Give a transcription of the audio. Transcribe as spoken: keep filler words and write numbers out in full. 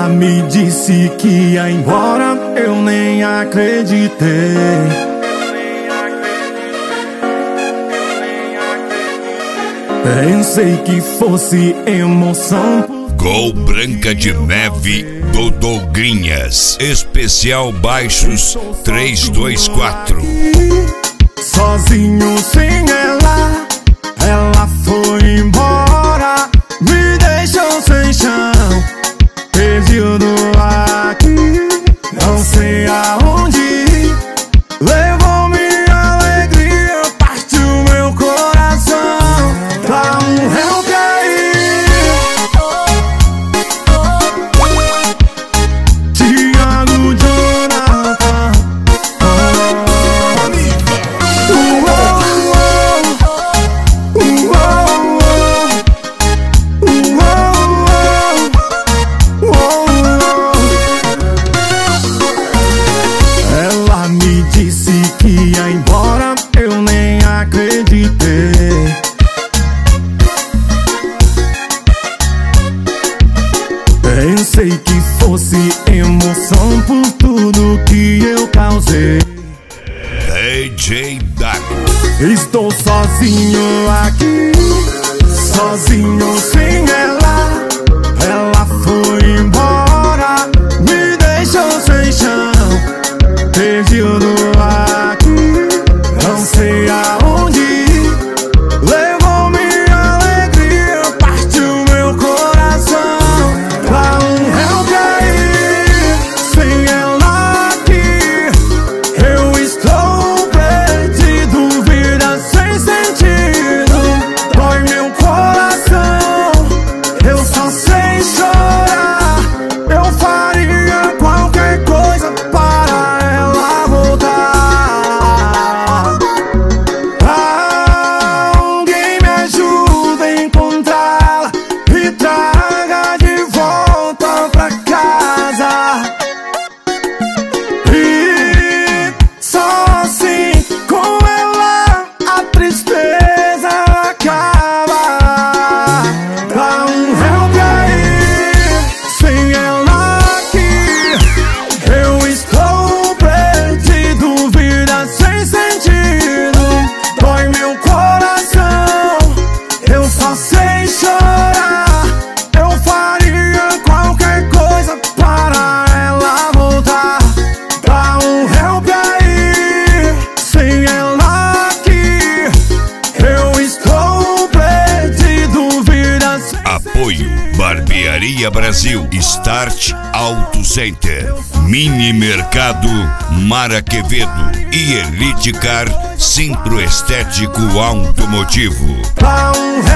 me disse que ia embora, eu nem acreditei. Pensei que fosse emoção. Gol Branca de Neve do Douglinhas. Especial Baixos três dois quatro. Sozinho sem ela, ela foi embora, me deixou sem chão, perdido aqui, não sei aonde ir. Levou minha alegria, partiu meu coração. Dá um help aí, Thiago Jonathan. Ela me disse que ia embora, eu nem acreditei. Pensei que fosse emoção por tudo que eu causei. D J Dago. Estou sozinho aqui, sozinho sem ela, ela foi embora, me deixou sem chão, perdido aqui, não sei aonde ir. Levou minha alegria, partiu meu coração. Dá um help aí, sem ela aqui, eu estou perdido, vida sem sentido, dói meu coração, eu só sei chorar. Eu faria qualquer coisa para ela voltar. Alguém me ajuda a encontrá-la e traga de volta pra casa. E só assim, com ela, a tristeza acaba. Dá um help aí, sem ela aqui, eu estou perdido, vida sem sentido, dói meu coração, eu só sei chorar. Eu faria qualquer coisa para ela voltar. Dá um help aí, sem ela aqui, eu estou perdido, vida sem. Apoio Barbearia Brasil, Start Auto Center, Mini Mercado Mara Quevedo e Elite Car Centro Estético Automotivo. Dá um